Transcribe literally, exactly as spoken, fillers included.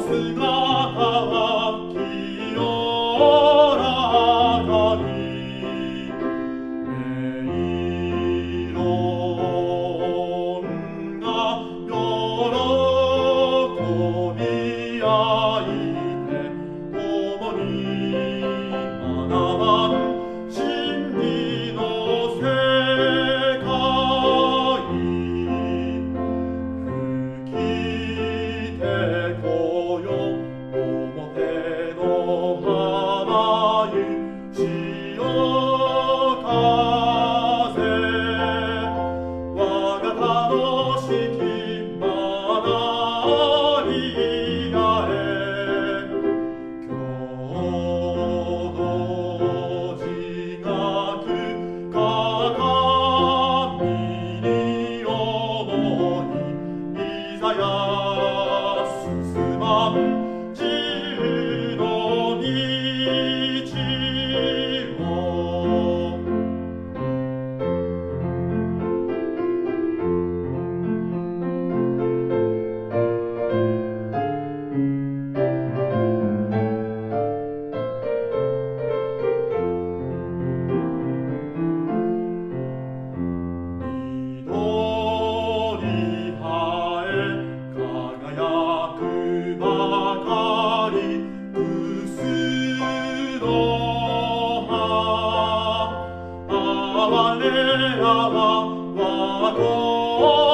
姿は清らかにメイロンが喜び合いて共に学ばん真理の世界吹きてこよ表の浜ゆ潮風我が楽しき学びがえ郷土自学鏡に思いいざや進まん自由の道を緑葉へ輝くばかりクスの葉哀れやは我が子